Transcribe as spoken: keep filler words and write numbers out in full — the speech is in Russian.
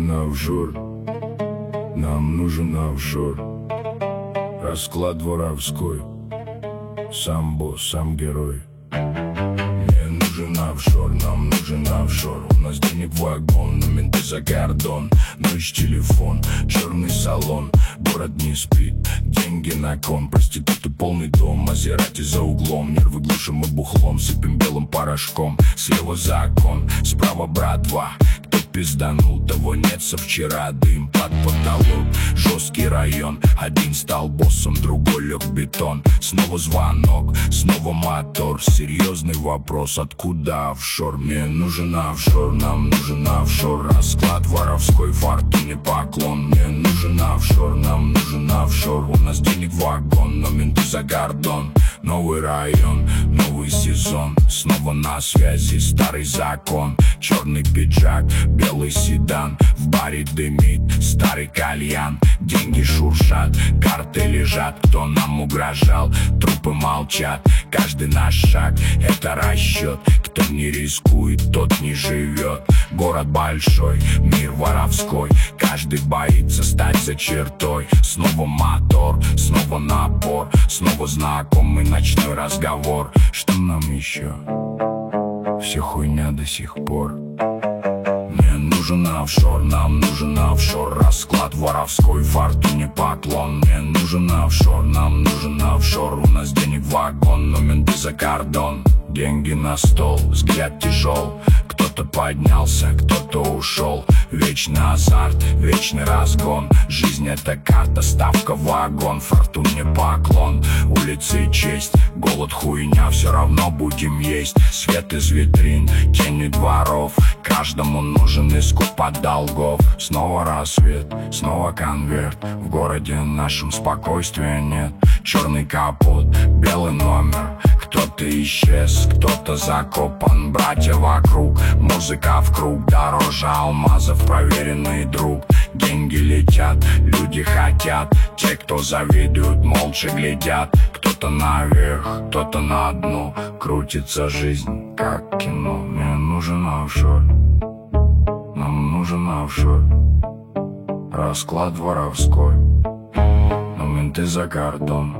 нужен офшор, нам нужен офшор. Расклад воровской, сам босс, сам герой. Мне нужен офшор, нам нужен офшор. У нас денег вагон, но менты за кордон. Ночь, телефон, черный салон. Город не спит, деньги на кон. Проституты, полный дом, Мазерати за углом. Нервы глушим мы бухлом, сыпем белым порошком. Слева закон, справа братва. Кто пизданул, того нет со вчера. Дым под потолок, жесткий район. Один стал боссом, другой лег в бетон. Снова звонок, снова мотор. Серьезный вопрос, откуда офшор? Мне нужен офшор, нам нужен офшор. Расклад воровской, фортуне поклон. Мне нужен офшор, нам нужен офшор. У нас денег вагон, но менты за кордон. Новый район, новый сезон. Снова на связи старый закон. Черный пиджак, белый седан. В баре дымит старый кальян. Деньги шуршат, карты лежат. Кто нам угрожал, трупы молчат. Каждый наш шаг — это расчет. Кто не рискует, тот не живет. Город большой, мир воровской. Каждый боится стать за чертой. Снова мотор, снова напор. Снова знакомый ночной разговор. Что нам еще? Все хуйня до сих пор. Мне нужен офшор, нам нужен офшор. Расклад воровской, фортуне поклон. Мне нужен офшор, нам нужен офшор. У нас денег вагон, но менты за кордон. Деньги на стол, взгляд тяжел. Кто-то поднялся, кто-то ушел. Вечный азарт, вечный разгон. Жизнь — это карта, ставка, вагон. Фортуне поклон, улицы честь. Голод, хуйня, все равно будем есть. Свет из витрин, тени дворов. Каждому нужен искуп от долгов. Снова рассвет, снова конверт. В городе нашем спокойствия нет. Черный капот, белый номер. Кто-то исчез, кто-то закопан. Братья вокруг, музыка в круг. Дороже алмазов, проверенный друг. Деньги летят, люди хотят. Те, кто завидуют, молча глядят. Кто-то наверх, кто-то на дно. Крутится жизнь, как кино. Мне нужен офшор, нам нужен офшор. Расклад воровской, но менты за кордон.